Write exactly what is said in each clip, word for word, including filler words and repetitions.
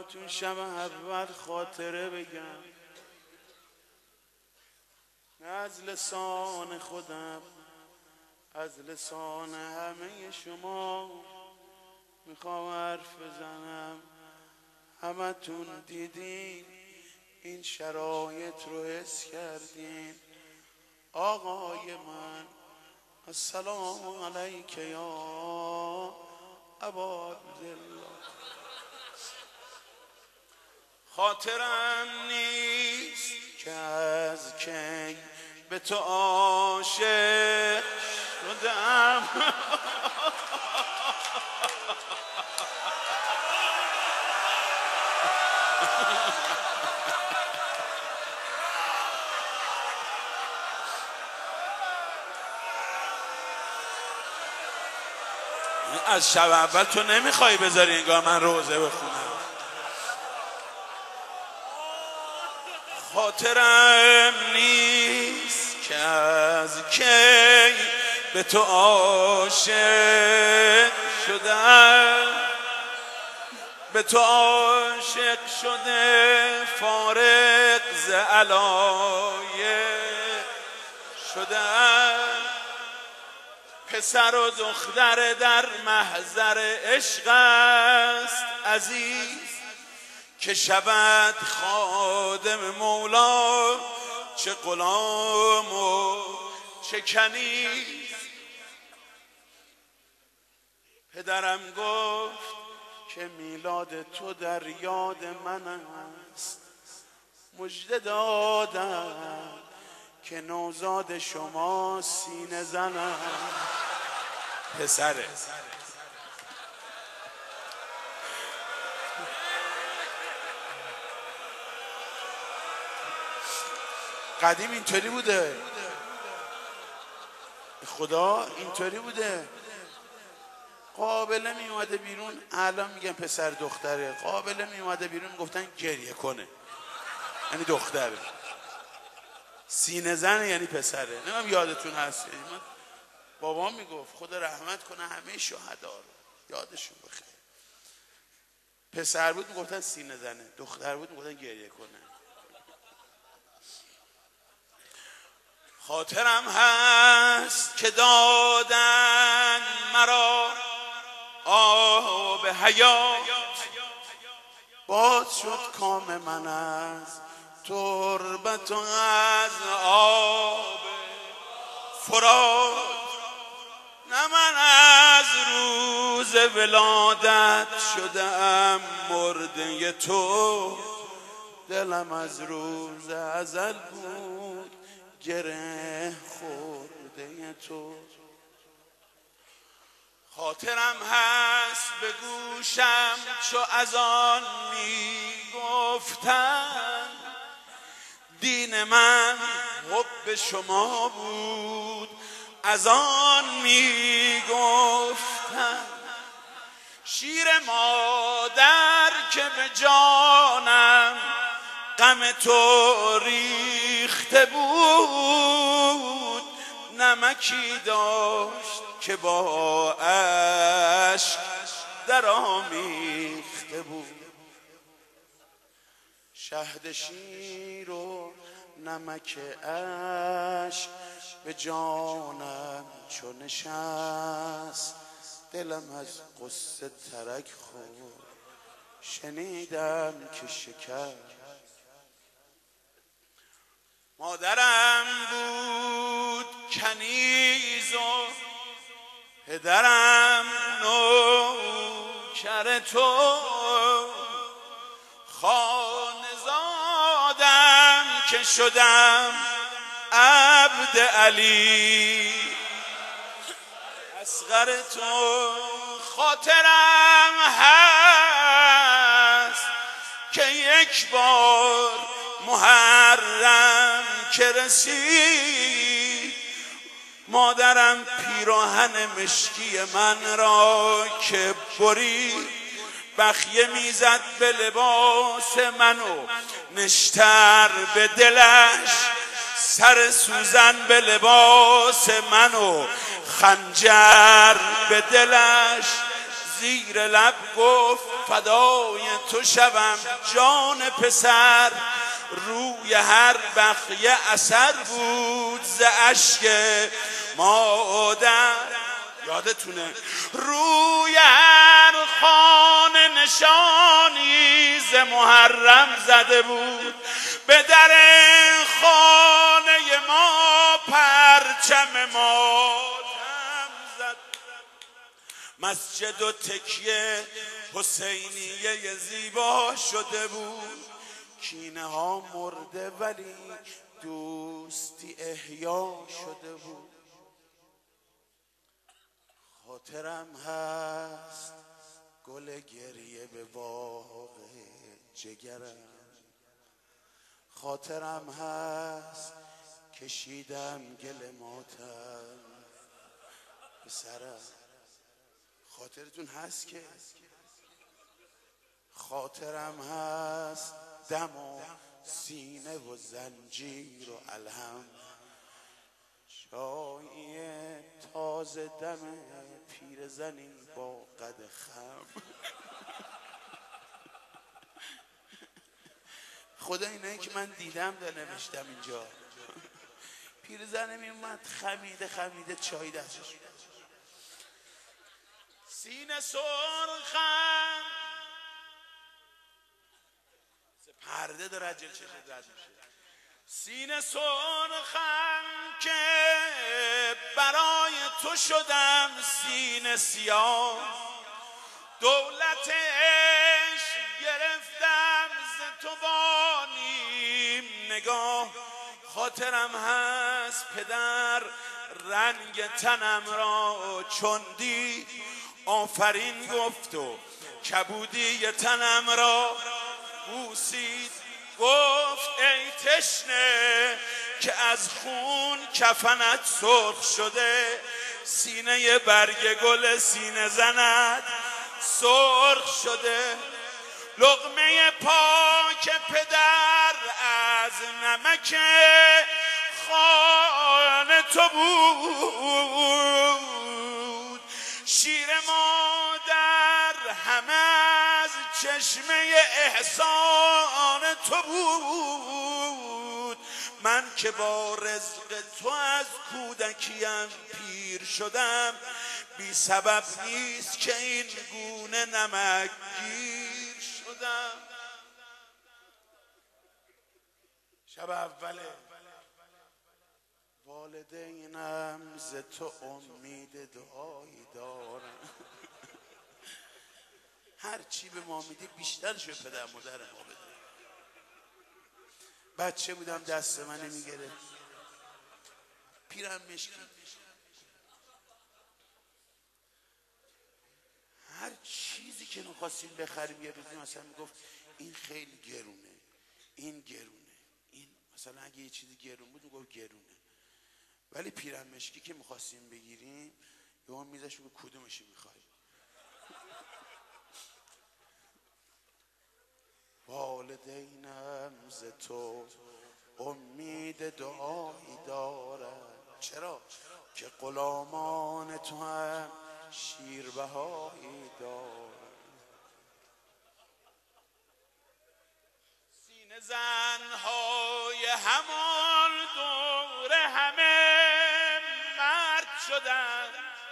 براتون شب اول خاطره بگم، نه از لسان خودم، از لسان همه شما میخوام حرف بزنم. همتون دیدین این شرایط رو حس کردین. آقای من السلام علیک یا ابا عبدالله. خاطرم نیست که از کی به تو عاشق شدم. از شب اول تو نمیخوای بذاری انگار من روزه بخونم. خاطرم نیست که از کی به تو عاشق شدم، به تو عاشق شده فارغ ز علایق شدم. پسر و دختر در محضر عشق است عزیز، که شود خادم مولا چه غلام و چه کنیز. پدرم گفت که میلاد تو در یاد من است، مژده دادم که نوزاد شما سینه زنم. پسره قدیم اینطوری بوده، خدا اینطوری بوده. قابله می اومده بیرون، الان میگن پسر دختره، قابله می اومده بیرون گفتن گریه کنه یعنی دختره، سینه زن یعنی پسره. نمیم یادتون هست، من بابام میگفت خدا رحمت کنه همه شهدا رو، یادشون بخیر. پسر بود میگفتن سینه زنه، دختر بود میگفتن گریه کنه. خاطرم هست که دادن مرا آب حیات، باز شد کام من از تربت و از آب فرات. نه من از روز ولادت شدم مرده تو، دلم از روز ازل بود گره خورده تو. خاطرم هست به گوشم چو از آن می گفتن، دین من حب شما بود از آن می گفتن. شیر مادر که به جانم غم تو ریخته بود، نمکی داشت که با اشک در آمیخته بود. شهد شیر و نمک اشک به جانم چو نشست، دلم از قصه ترک خورد شنیدم که شکست. مادرم بود کنیز و پدرم نوکر تو، خانزادم که شدم عبد علی اصغر تو. خاطرم هست که یک بار محرم که رسید، مادرم پیراهن مشکی من را که برید، بخیه میزد به لباس منو نشتر به دلش، سر سوزن به لباس منو خنجر به دلش. زیر لب گفت فدای تو شوم جان پسر. روی هر بخیه اثر بود ز اشک مادر. یادتونه روی هر خانه نشانی ز محرم زده بود، به در خانه ما پرچم ماتم زد. مسجد و تکیه حسینیه زیبا شده بود، کینه ها مرده ولی دوستی احیا شده بود. خاطرم هست گل گریه به باغ جگرم، خاطرم هست کشیدم گل ماتم به سرم. خاطرتون هست که خاطرم هست دم و سینه و زنجیر و الهم، چای تازه دم پیرزنی با قد خم. خدا اینایی که من دیدم در نوشتم اینجا. پیرزنه میومد خمیده خمیده چای دستش، سینه سرخم پرده داره جل چشم رد میشه، سینه سرخم که برای تو شدم سینه سیاه، دولت عشق گرفتم ز تو با نیم نگاه. خاطرم هست پدر رنگ تنم را چون دید آفرین گفت و کبودی تنم را بوسید، گفت ای تشنه که از خون کفنت سرخ شده، سینه برگ گل سینه زنت سرخ شده. لقمه پاک پدر از نمک خوان تو بود، شیر مادر همه از چشمه احسان تو بود. من که با رزق تو از کودکیم پیر شدم، بی سبب نیست که این گونه نمک گیر شدم. شب اوله والدینم ز تو امید دعایی دارم. هر چی به ما میدی بیشتر شو پدر مادر ما بده. بچه بودم دست من نمیگره، پیرم مشکی، هر چیزی که میخواستیم بخریم یه روزی مثلا میگفت این خیلی گرونه، این گرونه، این مثلا اگه یه چیزی گرون بود میگفت گرونه. ولی پیرم مشکی که میخواستیم بگیریم یه هم میزش میگفت کدومشی میخوای. والدینم ز تو امید دعایی دارد، چرا؟ که غلامان تو هم شیربهایی دارد. سینه زنهای همان دور همه مرد شدن،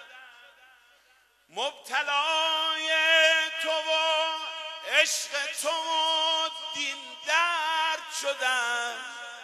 مبتلای تو و عشق تو و دین درد شدن.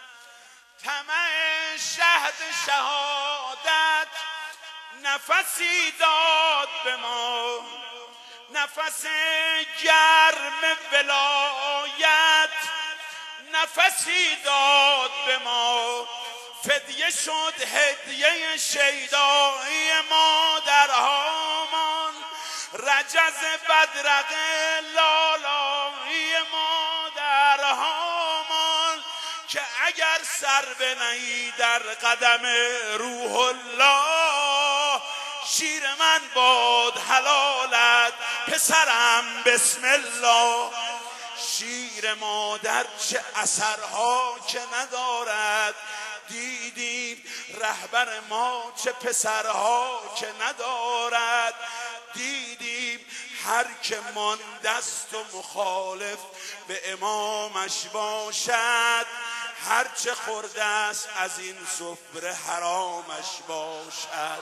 طمع شهد شهادت نفسی داد به ما، نفس گرم ولایت نفسی داد به ما. فدیه شد هدیه شیدایی ما در هامان، رجز بدرق لالایی ما در هامان. که اگر سر بنهی در قدم روح الله، شیر من باد حلالت پسرم بسم الله. شیر مادر چه اثرها که ندارد، دیدیم رهبر ما چه پسرها که ندارد، دیدیم هر که ماندست و مخالف به امامش باشد، هر چه خورده است از این سفره حرامش باشد.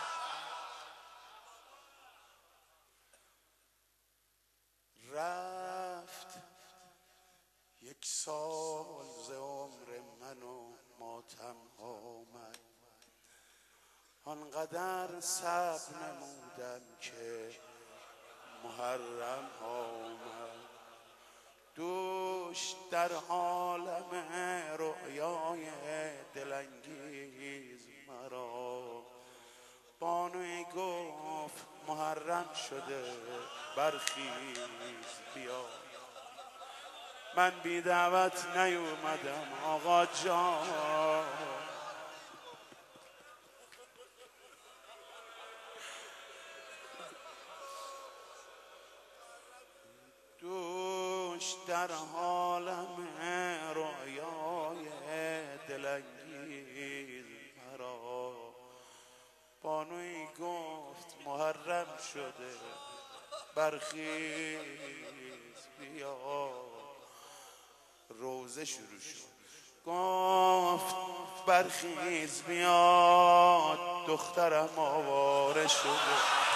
رفت یک سال ز عمر من و ماتم آمد، آنقدر صبر نمودم که محرم آمد. دوش در عالم رؤیای دلانگیز مرا بانوی گفت محرم شده برخیز بیا. من بی دعوت نیومدم آقا جان، دوش در عالم رؤیای دلانگیز مرا بانوی گفت محرم شده برخیز بیا. روزه شروع شد، گفت برخیز بیا دخترم آواره شده.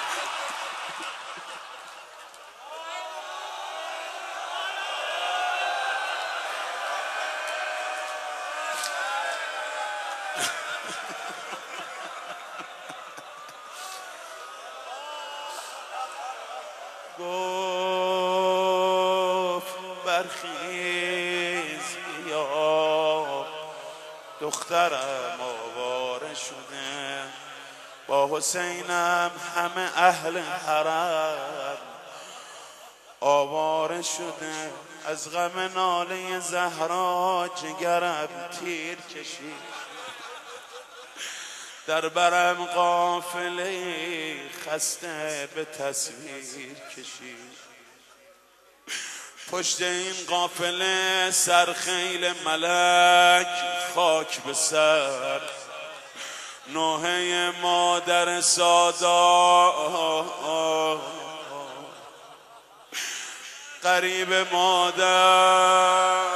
گفت برخیز بیا دخترم آواره شده. با حسینم همه اهل حرم آواره شده. از غم ناله زهرا جگرم تیر کشید، در برم قافله خسته به تصویر کشید. پشت این قافله سرخیل ملک خاک به سر، نوحه مادر سادا قریب مادر.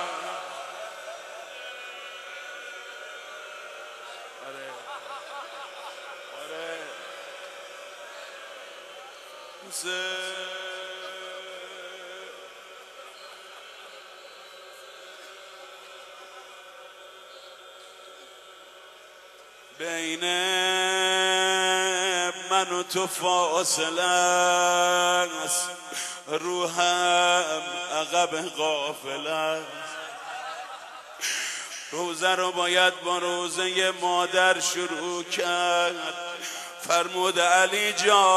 بین من و تو فاصله است، روحم عقب قافله است. روزه رو باید با روزه مادر شروع کرد. فرمود علی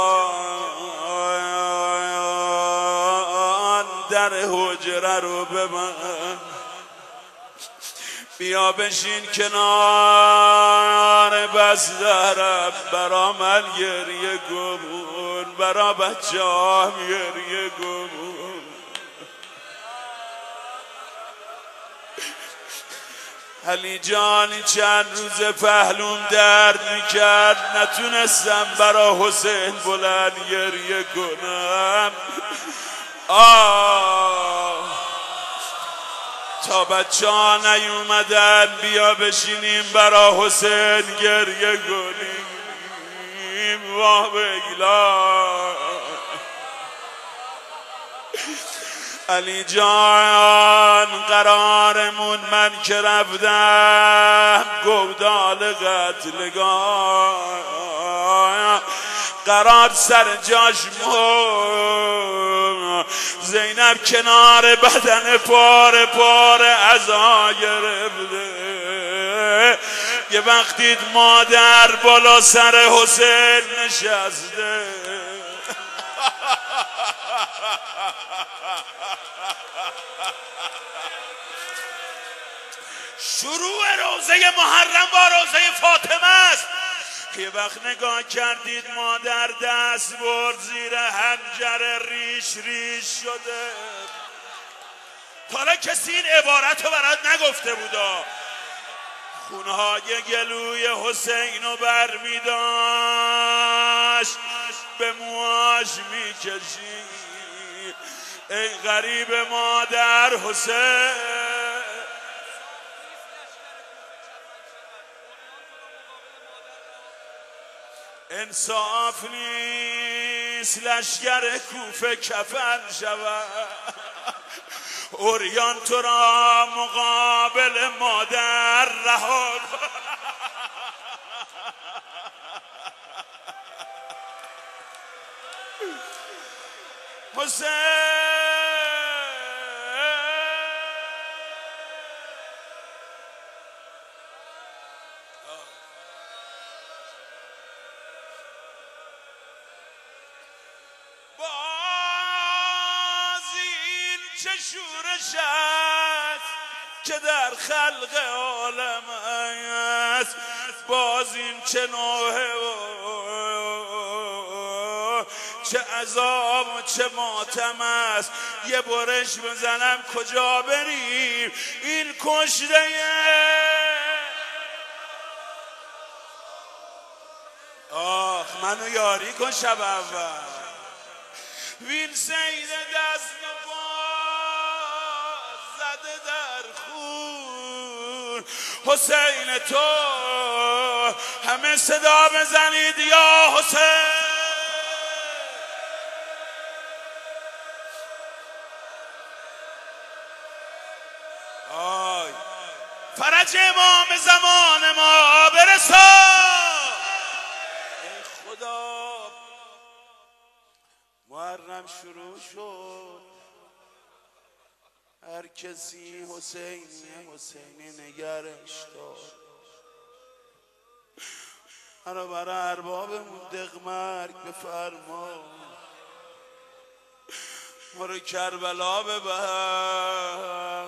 جان در حجره رو ببند، بیا بشین کنار بسترم، برا من گریه گمون، برا بچه هم گریه گمون. علی جان چند روز پهلوم درد میکرد، نتونستم برا حسین بلند گریه کنم. آه تا بچه ها نیومدن بیا بشینیم برا حسین گریه کنیم. واه بگلا علی جان قرارمون من که رفتم گودال قتلگاه، قرار سر جاش مون، زینب کنار بدن پاره پاره عزا گرفته. یه وقتی مادر بالا سر حسین نشسته. شروع روزه محرم با روزه فاطمه است که یه وقت نگاه کردید مادر دست برد زیر حنجره ریش ریش شده. حالا کسی این عبارت رو برات نگفته بودا. خونهای گلوی حسین رو بر می داشت، به موهاش میکشی ای غریب مادر حسین. انصاف نیست لشکر کوفه کفن شود اوریان تو را مقابل مادر رها حسین. چه شورش است که در خلق عالم است، باز این چه نوحه و چه عذاب و چه ماتم است. یه برش بزنم کجا بریم این کشته آخ منو یاری کن شب اول وین سید دست و پا زده در خون. حسین تو همه صدا بزنید یا حسین. آی فرج امام زمان ما برسان. ای خدا محرم شروع شد هر کسی حسینی حسینی نگرش دار. مرا برای اربابمون دقمرگ بفرما ما رو کربلا ببر.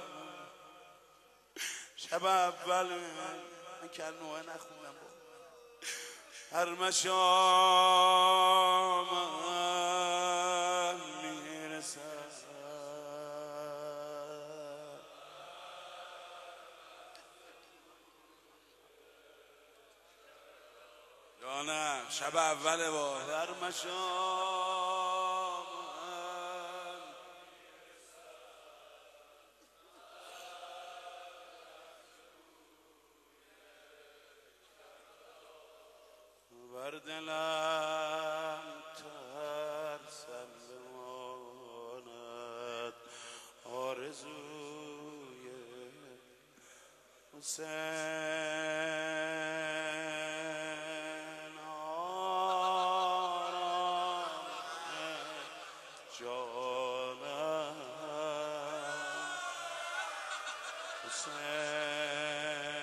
شب اول من کلمه نخوندم هر مشام میرسد یا نه شب اول با هر مشام بر دلم ترسم بماند آرزوی حسین. آرام جانم حسین.